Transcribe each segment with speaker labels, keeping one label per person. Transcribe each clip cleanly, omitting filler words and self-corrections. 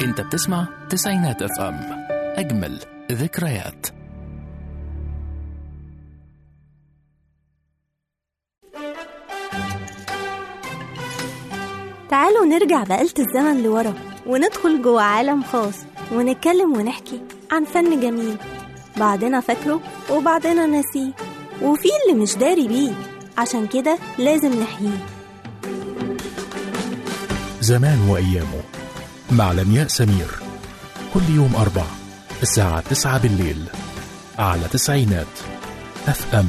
Speaker 1: انت بتسمع تسعينات اف ام، اجمل ذكريات.
Speaker 2: تعالوا نرجع بآلة الزمن لورا وندخل جوه عالم خاص ونتكلم ونحكي عن فن جميل، بعضنا فاكره وبعضنا ناسيه، وفي اللي مش داري بيه، عشان كده لازم نحييه.
Speaker 1: زمان وأيامه مع لمياء سمير، كل يوم 4 الساعة 9 بالليل على تسعينات اف ام.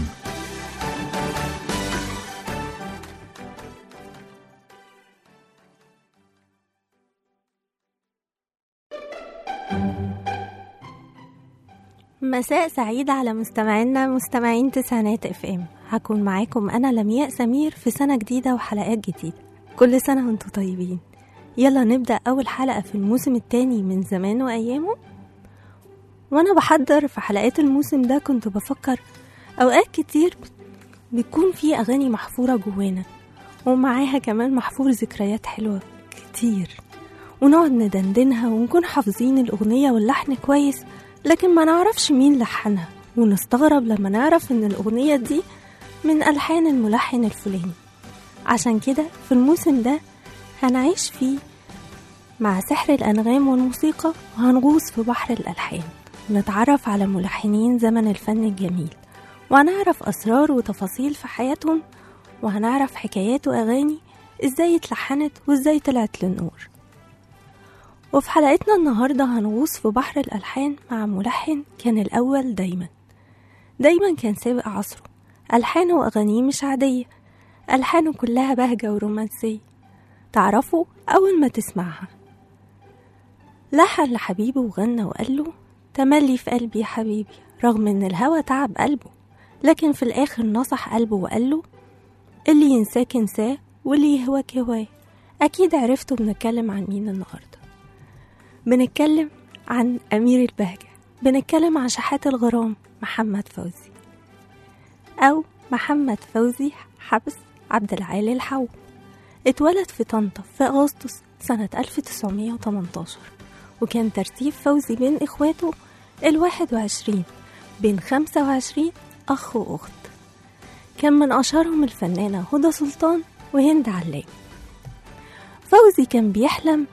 Speaker 2: مساء سعيد على مستمعين تسعينات اف ام. هكون معاكم انا لمياء سمير في سنة جديدة وحلقات جديدة. كل سنة وانتم طيبين. يلا نبدأ اول حلقة في الموسم الثاني من زمان وايامه. وانا بحضر في حلقات الموسم ده كنت بفكر اوقات كتير بيكون في اغاني محفورة جوانا، ومعاها كمان محفور ذكريات حلوة كتير، ونقعد ندندنها ونكون حافظين الاغنية واللحن كويس، لكن ما نعرفش مين لحنها، ونستغرب لما نعرف ان الاغنية دي من ألحان الملحن الفلاني. عشان كده في الموسم ده هنعيش فيه مع سحر الأنغام والموسيقى، وهنغوص في بحر الألحان، ونتعرف على ملحنين زمن الفن الجميل، وهنعرف أسرار وتفاصيل في حياتهم، وهنعرف حكايات وأغاني إزاي اتلحنت وإزاي طلعت للنور. وفي حلقتنا النهاردة هنغوص في بحر الألحان مع ملحن كان الأول دايما كان سابق عصره. ألحانه وأغانيه مش عادية، ألحانه كلها بهجة ورومانسية، تعرفوا أول ما تسمعها. لحن لحبيبه وغنى وقال له تملي في قلبي يا حبيبي، رغم ان الهوى تعب قلبه، لكن في الآخر نصح قلبه وقال له اللي ينساك انساه واللي يهواك هواه. أكيد عرفتوا بنتكلم عن مين النهاردة. بنتكلم عن أمير البهجة، بنتكلم عن شحات الغرام محمد فوزي، أو محمد فوزي حبس عبد العالي الحو. اتولد في طنطا في أغسطس سنة 1918، وكان ترتيب فوزي بين إخواته 21 بين 25 أخ وأخت. كان من أشهرهم الفنانة هدى سلطان وهند علام. فوزي كان بيحلم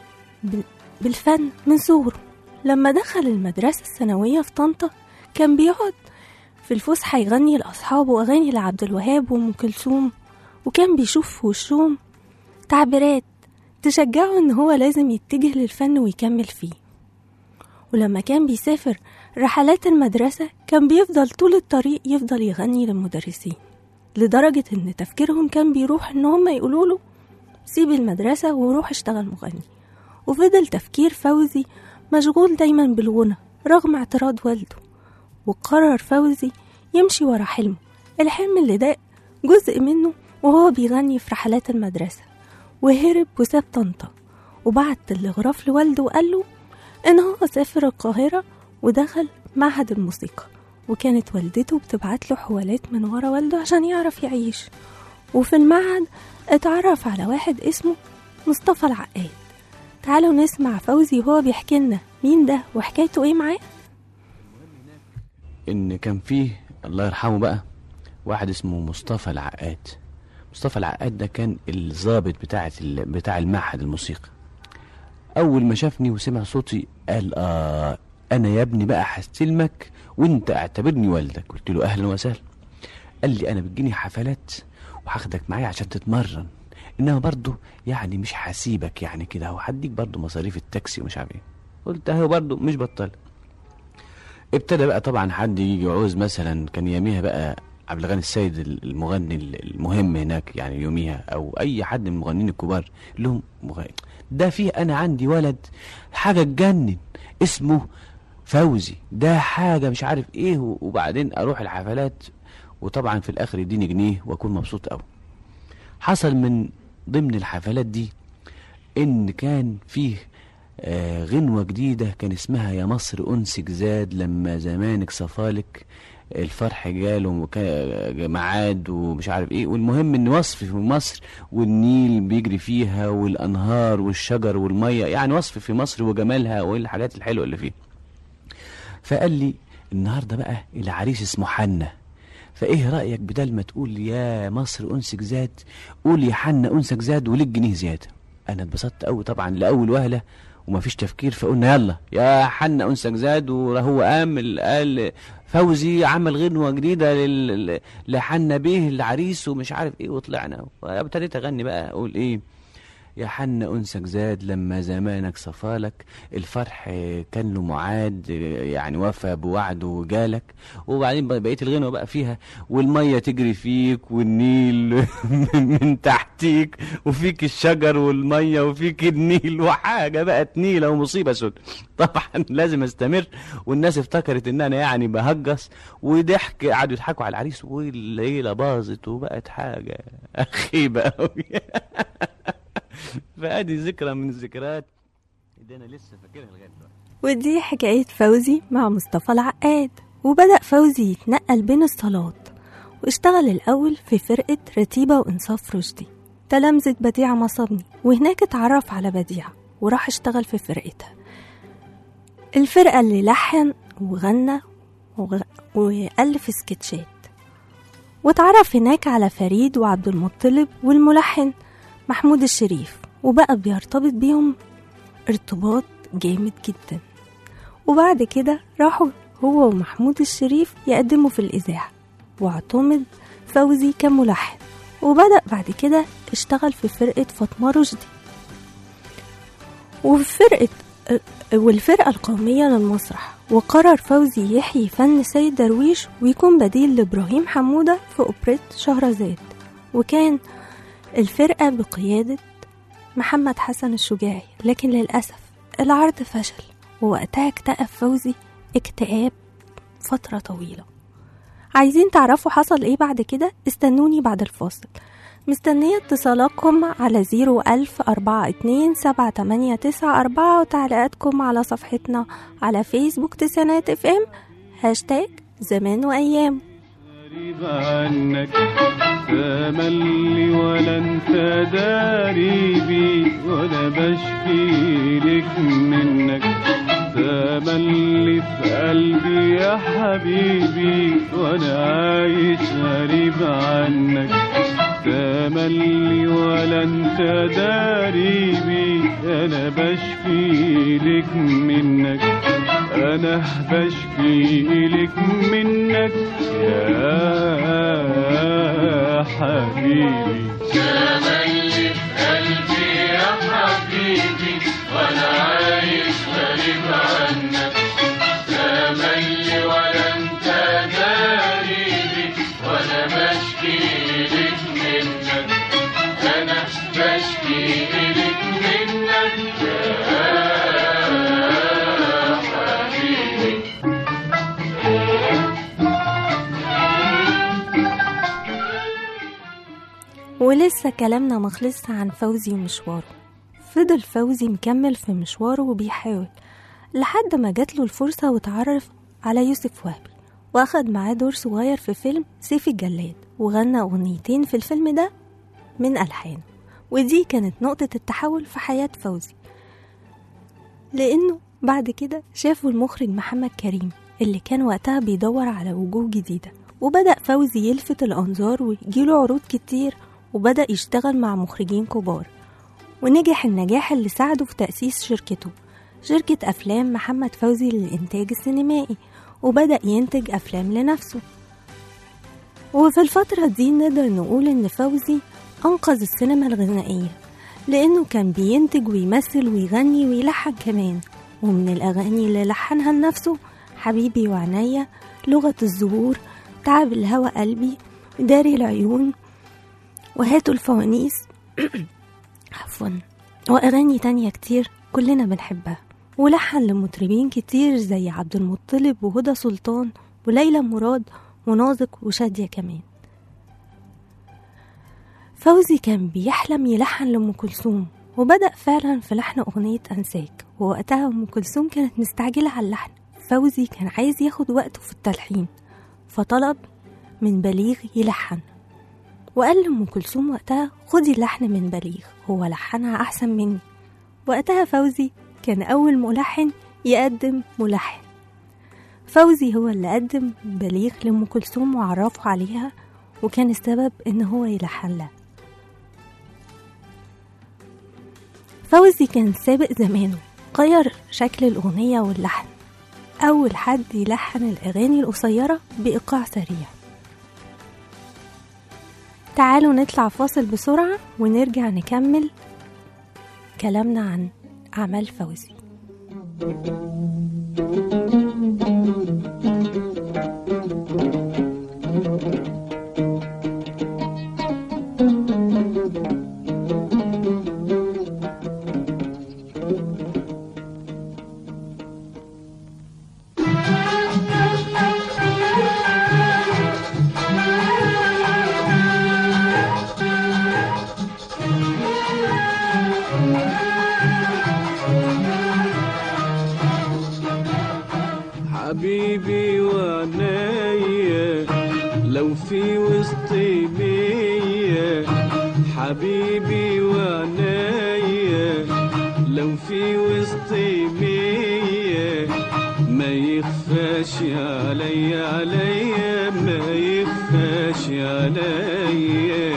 Speaker 2: بالفن من صغره. لما دخل المدرسة الثانوية في طنطا كان بيقعد في الفسحة يغني لأصحابه أغاني لعبد الوهاب وأم كلثوم، وكان بيشوف في وشهم تعبيرات تشجعه إن هو لازم يتجه للفن ويكمل فيه. ولما كان بيسافر رحلات المدرسة كان بيفضل طول الطريق يفضل يغني للمدرسين، لدرجة إن تفكيرهم كان بيروح إن هم يقولوله سيب المدرسة وروح اشتغل مغني. وفضل تفكير فوزي مشغول دايما بالغنى رغم اعتراض والده، وقرر فوزي يمشي ورا حلمه، الحلم اللي ده جزء منه وهو بيغني في رحلات المدرسة. وهرب وساب طنطا وبعت تلغراف لوالده وقال له ان هو سافر القاهرة ودخل معهد الموسيقى، وكانت والدته بتبعت له حوالات من ورا والده عشان يعرف يعيش. وفي المعهد اتعرف على واحد اسمه مصطفى العقاد. تعالوا نسمع فوزي وهو بيحكي لنا مين ده وحكايته ايه معاه.
Speaker 3: ان كان فيه الله يرحمه بقى واحد اسمه مصطفى العقاد. مصطفى العقاد ده كان الضابط بتاع المعهد الموسيقى. اول ما شافني وسمع صوتي قال انا يا ابني بقى هستلمك وانت اعتبرني والدك. قلت له اهلا وسهلا. قال لي انا بتجيني حفلات وهاخدك معايا عشان تتمرن، انما برضو يعني مش هسيبك يعني كده، وهديك برضو مصاريف التاكسي ومش عارف ايه. قلت اهو برضو مش بطل. ابتدى بقى طبعا حد يجي يعوز، مثلا كان يوميها بقى عبد الغني السيد المغني المهم هناك يعني يوميها، او اي حد من المغنيين الكبار لهم ده فيه انا عندي ولد حاجه تجنن اسمه فوزي، ده حاجه مش عارف ايه. وبعدين اروح الحفلات وطبعا في الاخر يديني جنيه واكون مبسوط قوي. حصل من ضمن الحفلات دي ان كان فيه غنوة جديدة كان اسمها يا مصر أنسك زاد لما زمانك صفالك الفرح جاله ميعاد ومش عارف ايه، والمهم ان وصف في مصر والنيل بيجري فيها والانهار والشجر والميه، يعني وصف في مصر وجمالها والحاجات الحلوه اللي فيها. فقال لي النهارده بقى العريس اسمه حنة، فايه رايك بدل ما تقول يا مصر انسك زاد، قول يا حنة انسك زاد وليك جنيه زياده. انا اتبسطت قوي طبعا لاول وهله ومفيش تفكير، فقلنا يلا يا حنة انسك زاد. وهو قال فوزي عمل غنوه جديده لحنة بيه العريس ومش عارف ايه، وطلعنا وابتديت اغني بقى اقول ايه: يا حنة أنسك زاد لما زمانك صفالك، الفرح كان له معاد يعني وفى بوعده وجالك. وبعدين بقيت الغنوة بقى فيها والمية تجري فيك والنيل من تحتيك وفيك الشجر والمية وفيك النيل، وحاجة بقى نيلة ومصيبة سود. طبعا لازم استمر، والناس افتكرت ان انا يعني بهجس وضحك، قعدوا يضحكوا على العريس والليلة باظت وبقت حاجة خيبة قوي. فادي ذكرى من الذكريات اللي انا لسه فاكرها لغايه دلوقتي.
Speaker 2: ودي حكاية فوزي مع مصطفى العقاد. وبدأ فوزي يتنقل بين الصالات، واشتغل الأول في فرقة رتيبة وإنصاف رشدي تلامذة بديعة مصابني، وهناك اتعرف على بديعة وراح اشتغل في فرقتها، الفرقة اللي لحن وغنى وألف سكتشات. واتعرف هناك على فريد وعبد المطلب والملحن محمود الشريف، وبقى بيرتبط بيهم ارتباط جامد جدا. وبعد كده راحوا هو ومحمود الشريف يقدموا في الإذاعة، واعتمد فوزي كملحن. وبدأ بعد كده اشتغل في فرقة فاطمة رشدي والفرقة القومية للمسرح. وقرر فوزي يحيي فن سيد درويش ويكون بديل لإبراهيم حمودة في أوبريت شهرزاد، وكان الفرقة بقيادة محمد حسن الشجاعي. لكن للأسف العرض فشل، ووقتها اكتئب فوزي اكتئاب فترة طويلة. عايزين تعرفوا حصل ايه بعد كده؟ استنوني بعد الفاصل. مستنية اتصالاتكم على 010427894 وتعليقاتكم على صفحتنا على فيسبوك تسعينات اف ام #زمان وأيام.
Speaker 4: غريب عنك تملي ولا انت داري بي، وانا بشكي لك منك تملي في قلبي يا حبيبي، وانا عايش غريب عنك تملي ولا انت داري بي، انا بشكي لك منك، انا بشكي لك منك يا حبيبي.
Speaker 5: تملي في قلبي يا حبيبي، وانا عايش غريب عنك تملي ولا انت داري، وانا بشكي لك منك، انا بشكي لك منك يا حبيبي.
Speaker 2: ولسه كلامنا مخلص عن فوزي ومشواره. فضل فوزي مكمل في مشواره وبيحاول لحد ما جاتله الفرصة وتعرف على يوسف وهبي، واخد معاه دور صغير في فيلم سيف الجلاد، وغنى أغنيتين في الفيلم ده من ألحانه. ودي كانت نقطة التحول في حياة فوزي، لأنه بعد كده شافوا المخرج محمد كريم اللي كان وقتها بيدور على وجوه جديدة، وبدأ فوزي يلفت الأنظار ويجيله عروض كتير، وبدأ يشتغل مع مخرجين كبار، ونجح النجاح اللي ساعده في تأسيس شركته، شركة أفلام محمد فوزي للإنتاج السينمائي، وبدأ ينتج أفلام لنفسه. وفي الفترة دي نقدر نقول إن فوزي أنقذ السينما الغنائية، لأنه كان بينتج ويمثل ويغني ويلحن كمان. ومن الأغاني اللي لحنها لنفسه حبيبي وعناية، لغة الزهور، تعب الهوى قلبي، داري العيون، وهاتوا الفوانيس عفوا، وأغاني تانية كتير كلنا بنحبها. ولحن لمطربين كتير زي عبد المطلب وهدى سلطان وليلى مراد ونازك وشادية كمان. فوزي كان بيحلم يلحن لأم كلثوم، وبدأ فعلا في لحن أغنية أنساك، ووقتها أم كلثوم كانت مستعجلة على اللحن. فوزي كان عايز ياخد وقته في التلحين، فطلب من بليغ يلحن، وقال لأم كلثوم وقتها خدي اللحن من بليغ، هو لحنها أحسن مني. وقتها فوزي كان أول ملحن يقدم ملحن. فوزي هو اللي قدم بليغ لأم كلثوم وعرفه عليها، وكان السبب إن هو يلحن لها. فوزي كان سابق زمانه، غير شكل الأغنية واللحن، أول حد يلحن الأغاني القصيرة بإيقاع سريع. تعالوا نطلع فاصل بسرعة ونرجع نكمل كلامنا عن أعمال فوزي.
Speaker 4: حبيبي وعنايا لو في وسطي مية، حبيبي وعنايا لو في وسطي مية، ما يخفاش عليا عليا، ما يخفاش عليا.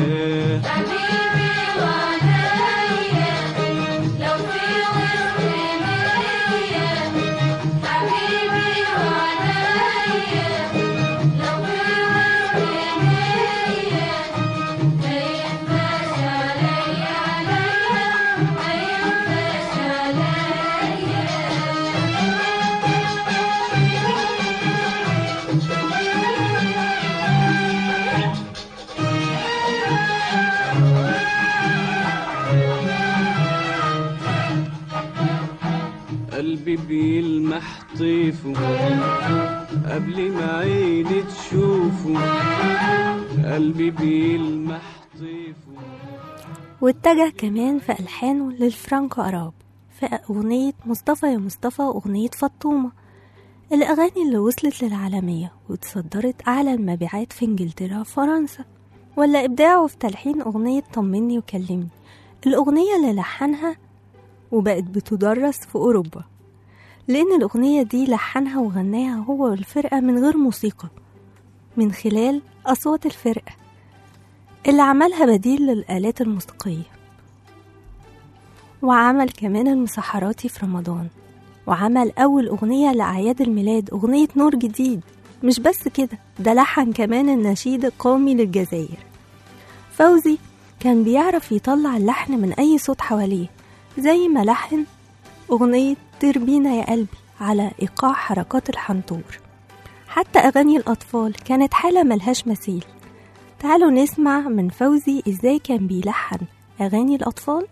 Speaker 4: قلبي بيلمح طيفه قبل ما عيني تشوفه، قلبي بيلمح طيفه.
Speaker 2: واتجه كمان في ألحانه للفرانكو أراب في أغنية مصطفى يا مصطفى وأغنية فطومة، الأغاني اللي وصلت للعالمية وتصدرت أعلى المبيعات في إنجلترا وفرنسا. ولا إبداعه في تلحين أغنية طمني وكلمني، الأغنية اللي لحنها وبقت بتدرس في أوروبا، لأن الأغنية دي لحنها وغناها هو والفرقة من غير موسيقى، من خلال أصوات الفرقة اللي عملها بديل للآلات الموسيقية. وعمل كمان المسحراتي في رمضان، وعمل أول أغنية لأعياد الميلاد أغنية نور جديد. مش بس كده، ده لحن كمان النشيد القومي للجزائر. فوزي كان بيعرف يطلع اللحن من أي صوت حواليه، زي ما لحن أغنية تربينا يا قلبي على إيقاع حركات الحنطور. حتى أغاني الأطفال كانت حالة ملهاش مثيل. تعالوا نسمع من فوزي إزاي كان بيلحن أغاني الأطفال.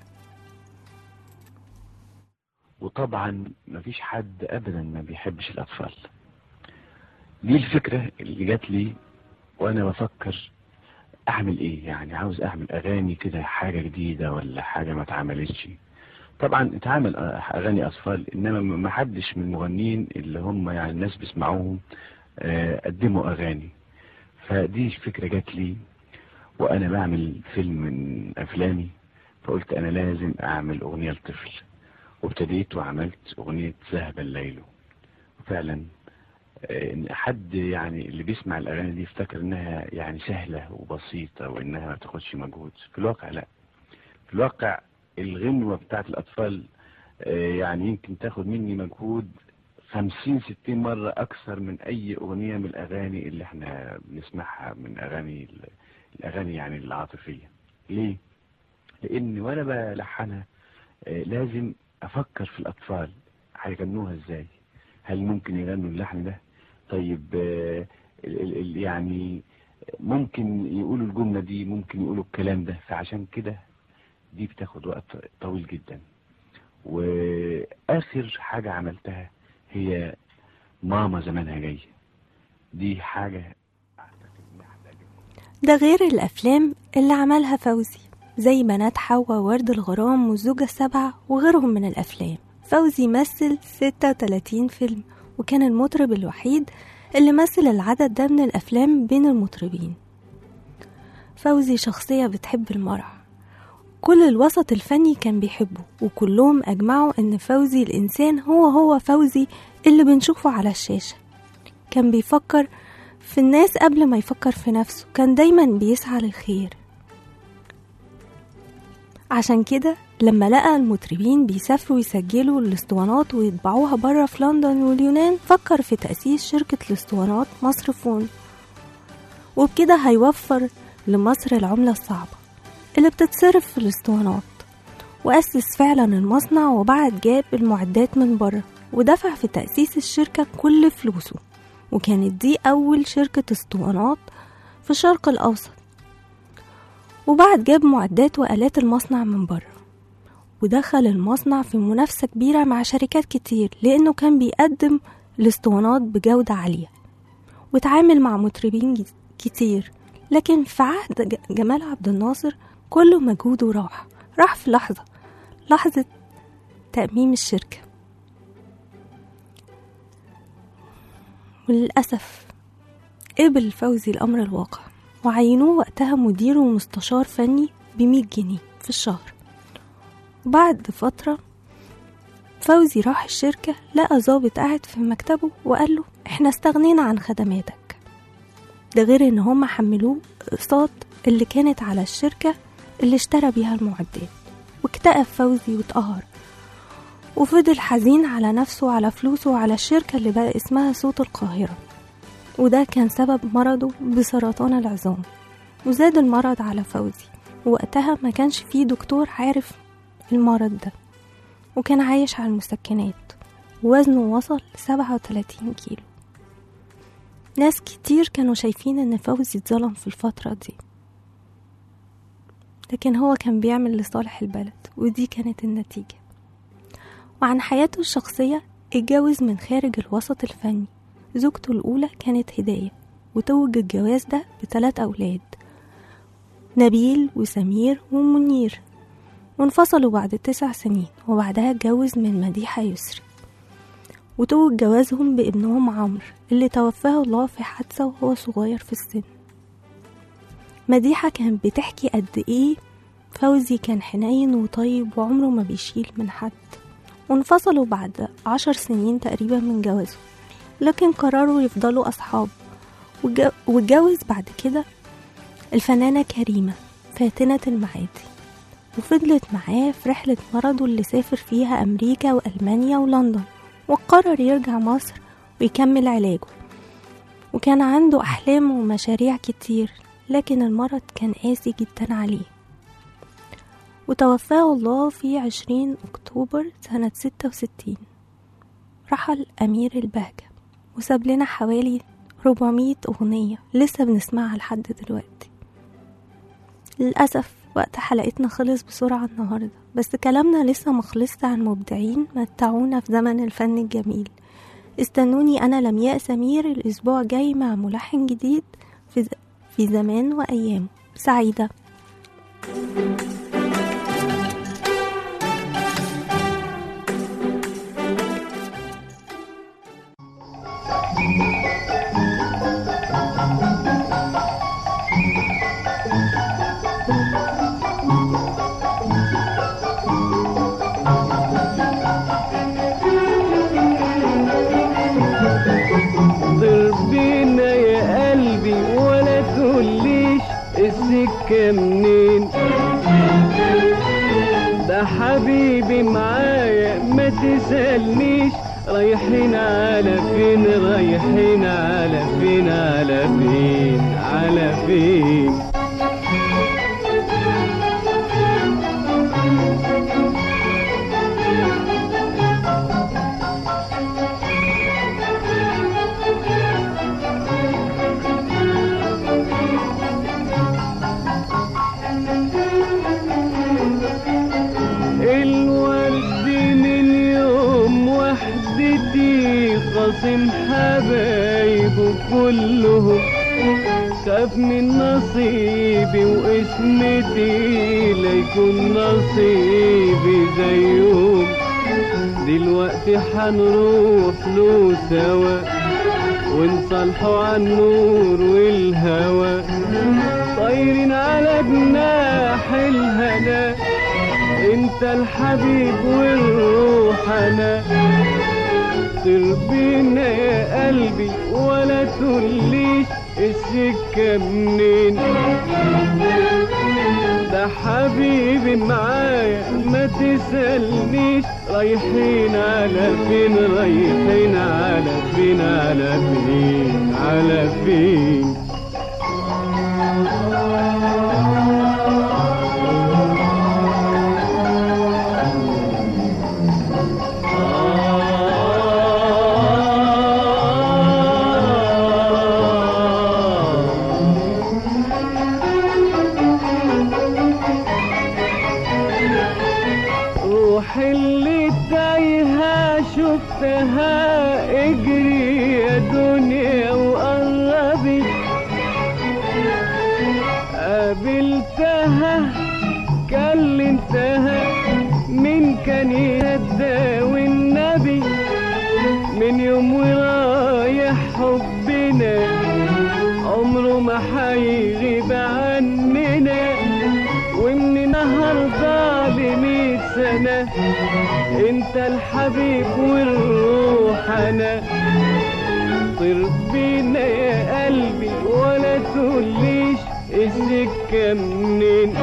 Speaker 3: وطبعا مفيش حد أبدا ما بيحبش الأطفال. دي الفكرة اللي جات لي وأنا بفكر أعمل إيه، يعني عاوز أعمل أغاني كده حاجة جديدة ولا حاجة ما اتعملتش. طبعا اتعمل أغاني أطفال، إنما ما حدش من المغنيين اللي هم يعني الناس بيسمعوهم قدموا أغاني. فدي الفكرة جات لي وأنا بعمل فيلم من أفلامي، فقلت أنا لازم أعمل أغنية لطفل، وابتديت وعملت أغنية ذهب الليل. وفعلا إن حد يعني اللي بيسمع الأغاني دي يفتكر إنها يعني سهلة وبسيطة وإنها ما بتاخدش مجهود. في الواقع لا، في الواقع الغنوة بتاعت الأطفال يعني يمكن تاخد مني مجهود 50-60 مرة أكثر من أي أغنية من الأغاني اللي احنا بنسمعها من الأغاني يعني العاطفية. ليه؟ لأن وأنا بلحنها لازم أفكر في الأطفال هيغنوها إزاي، هل ممكن يغنوا اللحن ده؟ طيب يعني ممكن يقولوا الجملة دي، ممكن يقولوا الكلام ده. فعشان كده دي بتاخد وقت طويل جدا. وآخر حاجة عملتها هي ماما زمانها جاي. دي حاجة
Speaker 2: ده غير الأفلام اللي عملها فوزي زي بنات حوا وورد الغرام والزوجة السبعة وغيرهم من الأفلام. فوزي مثل 36 فيلم، وكان المطرب الوحيد اللي مثل العدد ده من الأفلام بين المطربين. فوزي شخصية بتحب المرح، كل الوسط الفني كان بيحبه، وكلهم أجمعوا إن فوزي الإنسان هو فوزي اللي بنشوفه على الشاشة. كان بيفكر في الناس قبل ما يفكر في نفسه، كان دايما بيسعى للخير. عشان كده لما لقى المطربين بيسافروا يسجلوا الاسطوانات ويطبعوها برا في لندن واليونان، فكر في تأسيس شركة الاسطوانات مصر فون، وبكده هيوفر لمصر العملة الصعبة اللي بتتصرف في الاسطوانات. وأسس فعلا المصنع، وبعد جاب المعدات من برا ودفع في تأسيس الشركة كل فلوسه، وكانت دي أول شركة اسطوانات في الشرق الأوسط. وبعد جاب معدات وآلات المصنع من برا، ودخل المصنع في منافسة كبيرة مع شركات كتير، لأنه كان بيقدم الاسطوانات بجودة عالية، وتعامل مع مطربين كتير. لكن في عهد جمال عبد الناصر كله مجهوده راح في لحظة تأميم الشركة. وللأسف قبل فوزي الأمر الواقع، وعينوه وقتها مدير ومستشار فني ب100 جنيه في الشهر. وبعد فترة فوزي راح الشركة، لقى ضابط قاعد في مكتبه وقال له احنا استغنينا عن خدماتك. ده غير ان هم حملوه اقساط اللي كانت على الشركة اللي اشترى بيها المعدات. واكتئب فوزي واتقهر، وفضل حزين على نفسه وعلى فلوسه وعلى الشركة اللي بقى اسمها صوت القاهرة، وده كان سبب مرضه بسرطان العظام. وزاد المرض على فوزي، ووقتها ما كانش فيه دكتور عارف المرض ده، وكان عايش على المسكنات، ووزنه وصل 37 كيلو. ناس كتير كانوا شايفين ان فوزي اتظلم في الفترة دي، لكن هو كان بيعمل لصالح البلد، ودي كانت النتيجة. وعن حياته الشخصية، اتجوز من خارج الوسط الفني. زوجته الأولى كانت هداية، وتوج الجواز ده ب3 أولاد، نبيل وسمير ومنير. وانفصلوا بعد 9 سنين، وبعدها اتجوز من مديحة يسري، وتوج جوازهم بابنهم عمرو اللي توفاه الله في حادثة وهو صغير في السن. مديحة كانت بتحكي قد ايه فوزي كان حنين وطيب وعمره ما بيشيل من حد. وانفصلوا بعد 10 سنين تقريبا من جوازه، لكن قرروا يفضلوا أصحاب. واتجوز بعد كده الفنانة كريمة فاتنة المعادي، وفضلت معاه في رحلة مرضه اللي سافر فيها أمريكا وألمانيا ولندن، وقرر يرجع مصر ويكمل علاجه. وكان عنده أحلام ومشاريع كتير، لكن المرض كان قاسي جدا عليه. وتوفاه الله في 20 أكتوبر سنة 66. رحل أمير البهجة، وساب لنا حوالي 400 أغنية لسه بنسمعها لحد دلوقتي. للأسف وقت حلقتنا خلص بسرعة النهاردة، بس كلامنا لسه مخلصت عن مبدعين متعونا في زمن الفن الجميل. استنوني أنا لمياء سمير الأسبوع جاي مع ملحن جديد في زمان وأيام سعيدة.
Speaker 4: ضربينا يا قلبي ولا تقوليش السكة منين، ده حبيبي معايا ما تسألنيش رايحين على فين، رايحين على فين، على فين، على فين. خاصم حبايبه كلهم، خاف من نصيبي واسمتي ليكون نصيبي زيهم. دلوقتي حنروح له سوا ونصالحوا عن النور والهوى طايرين على جناح الهنا انت الحبيب والروح انا طير بينا يا قلبي ولا تقوليش السكة منين ده حبيبي معايا ما تسألنيش رايحين على فين رايحين على فين على فين على فين اللي تايهة شفتها اجري يا دنيا وقربي قابلتها كلمتها من كان يداوي النبي من يوم ورايح حبنا عمره ما حيغيب عننا ومن النهارده ل100 سنة انت الحبيب والروح انا طير بينا يا قلبي ولا تقوليش السكة منين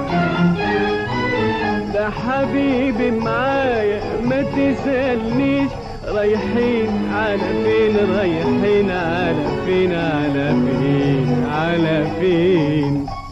Speaker 4: ده حبيبي معايا ما تسألنيش رايحين على فين رايحين على فين على فين على فين